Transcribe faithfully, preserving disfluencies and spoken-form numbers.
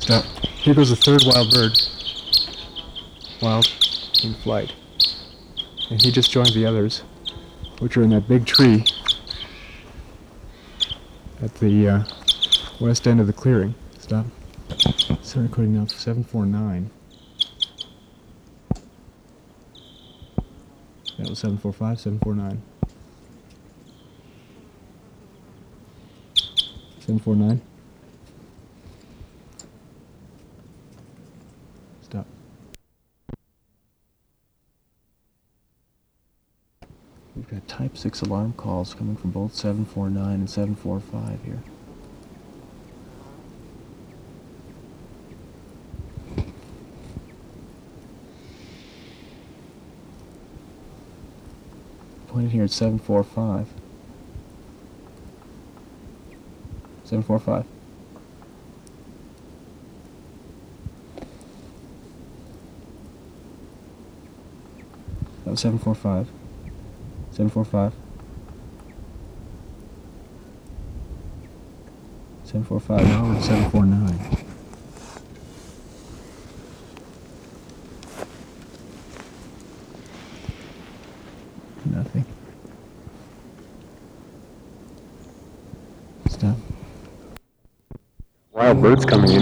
Stop. Here goes the third wild bird. Wild in flight. And he just joined the others, which are in that big tree at the uh, west end of the clearing. Stop. Start recording now. seven four nine. That was seven four five, seven four nine. seven four nine. Stop. We've got type six alarm calls coming from both seven four nine and seven four five here. Pointed here at seven four five. seven four five. That was seven four five. seven four five. seven four five. Now we're at seven four nine. Nothing. Stop. Wild birds coming in.